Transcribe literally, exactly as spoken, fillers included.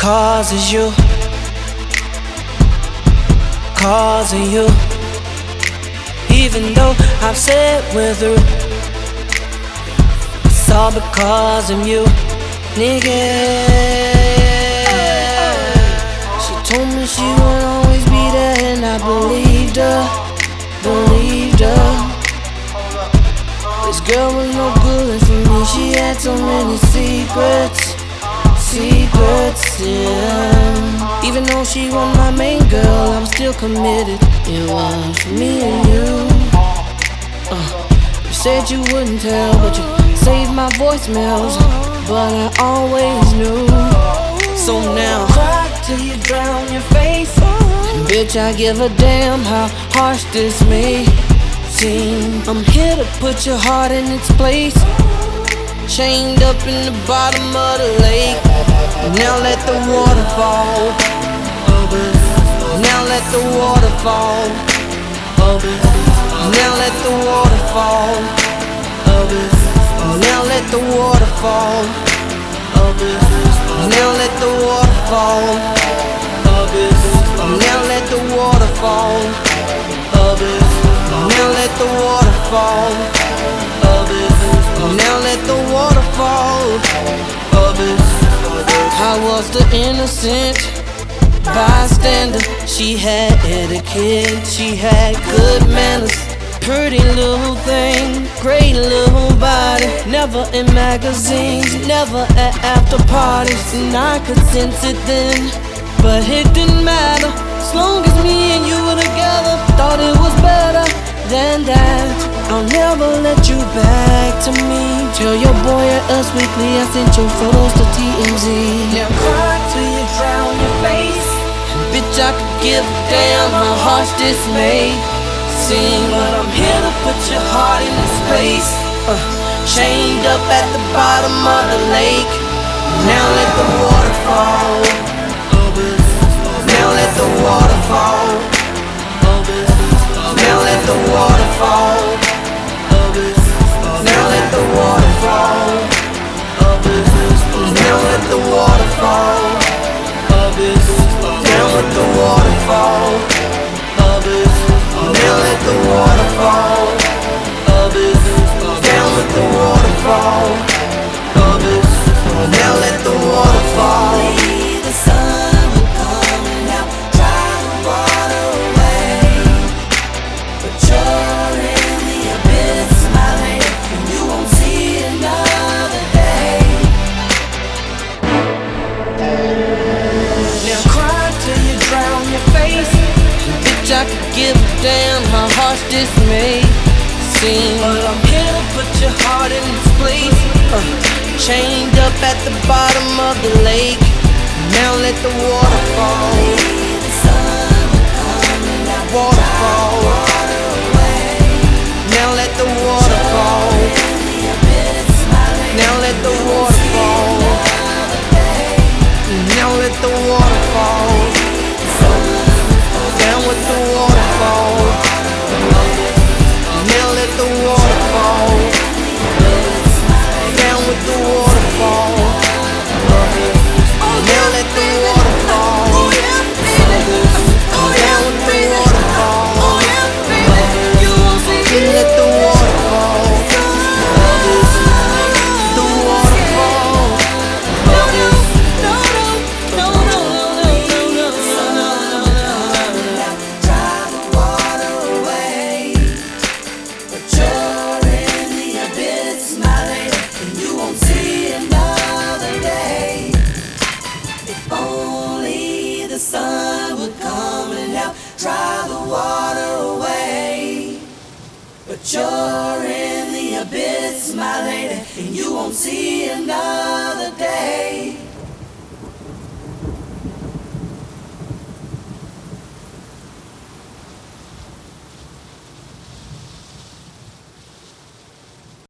Cause it's you, cause of you. Even though I've said we're through, it's all because of you, nigga. She told me she would always be there, and I believed her, believed her. This girl was no good for me, she had so many secrets, secrets, yeah. Even though she was my main girl, I'm still committed. It was me and you. uh, You said you wouldn't tell, but you saved my voicemails. But I always knew. So now, cry till you drown your face. And bitch, I give a damn how harsh this may seem. I'm here to put your heart in its place, chained up in the bottom of the lake. Now let the water fall. Now let the water fall. Now let the water fall. Now let the water fall. Now let the water fall. Now let the water fall. Now let the water fall. Now let the water fall. I was the innocent bystander. She had etiquette, she had good manners. Pretty little thing, great little body. Never in magazines, never at after parties. And I could sense it then, but it didn't matter. As long as me and you were together, thought it was better than that. I'll never let you back to me. Tell your boy at Us Weekly I sent your photos to T M Z. Now cry till you drown your face. Bitch, I could give a damn how harsh this may seem, but I'm here to put your heart in this place, uh, chained up at the bottom of the lake. Now let the water fall. Now let the water fall. Now let the water fall. Now let the water fall. Now let the water fall. Now let the water fall. Now let the water fall. Down with the waterfall. Now let the water fall. The sun will come and now dry the water away. But you're in the abyss, my lady, and you won't see another day. Now cry till you drown your face. Bitch, I could give a damn how harsh this may seem, but I'm here to put your heart in its place, uh, chained up at the bottom of the lake. Now let the water fall. Water fall. Now let the water fall. Now let the water fall. Now let the water fall. Down with the waterfall. Now let the waterfall. Down with the waterfall. Now let the waterfall. Down with the waterfall. Let the waterfall. The waterfall. The sun would come and help dry the water away. But you're in the abyss, my lady, and you won't see another day.